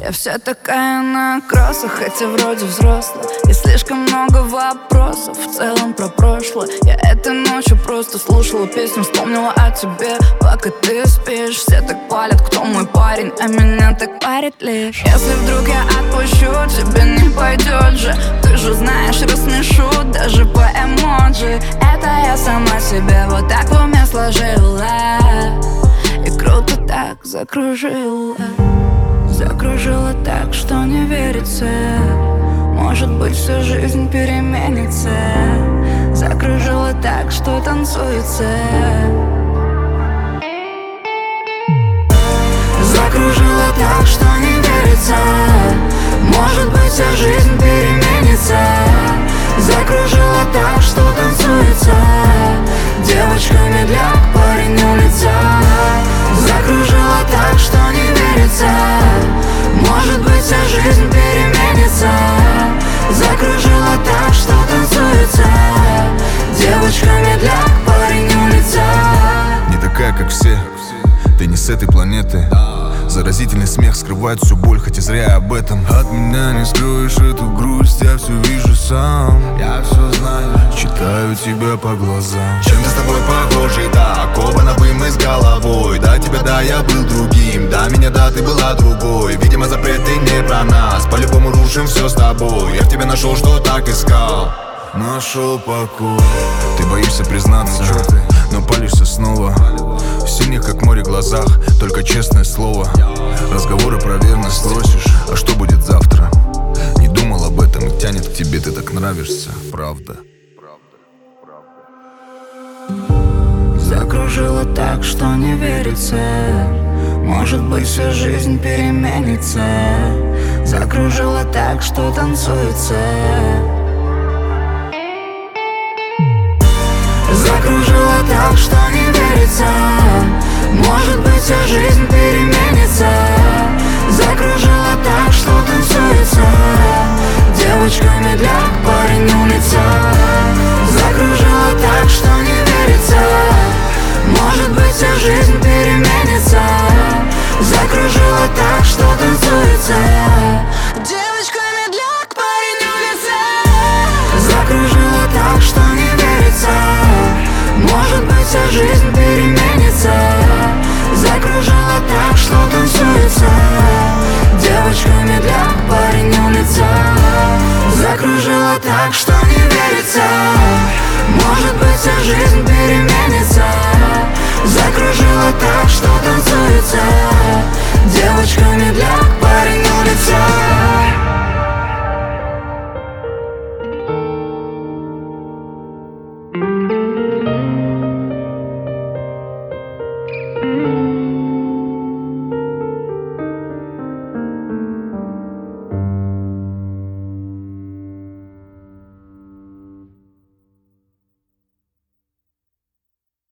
Я вся такая на кроссах, хотя вроде взрослая. И слишком много вопросов в целом про прошлое. Я этой ночью просто слушала песню, вспомнила о тебе. Пока ты спишь, все так палят, кто мой парень, а меня так парит лишь. Если вдруг я отпущу, тебе не пойдет же. Ты же знаешь, рассмешу даже по эмоджи. Это я сама себе вот так в уме сложила. И круто так закружила. Закружила так, что не верится. Может быть, всю жизнь переменится. Закружила так, что танцуется. Закружила так, что не верится. Может быть, вся жизнь переменится. Закружила так, что танцуется. Девочка медляк, парень улица. Закружила так, что не верится. Может быть, вся жизнь переменится. Закружила так, что танцуется. Девочка медляк, парень улица. Не такая, как все, ты не с этой планеты. Заразительный смех скрывает всю боль, хоть и зря об этом. От меня не скроешь эту грусть, я все вижу сам. Я все знаю, читаю тебя по глазам. Чем-то с тобой похожи, да, окованы бы мы с головой. Да, тебя, да, я был другим, да, меня, да, ты была другой. Видимо, запреты не про нас, по-любому рушим все с тобой. Я в тебе нашел, что так искал. Нашел покой. Ты боишься признаться, но палишься снова. В синих, как море, глазах только честное слово. Разговоры про верность спросишь, а что будет завтра? Не думал об этом и тянет к тебе, ты так нравишься, правда. Закружила так, что не верится. Может быть, всю жизнь переменится. Закружила так, что танцуется. Закружила так, что не верится. Может быть, вся жизнь переменится. Закружила так, что танцуется. Девочка медляк, парень улица. Закружила так, что не верится. Может быть, вся жизнь переменится. Закружила так, что танцуется. Девочка медляк, парень улица. Закружила так, что не верится. Может быть, вся жизнь переменится. Закружила так, что танцуется. Девочка медляк, парень улица. Закружила так, что не верится. Может быть, вся жизнь переменится. Закружила так, что танцуется. Девочка медляк, парень улица.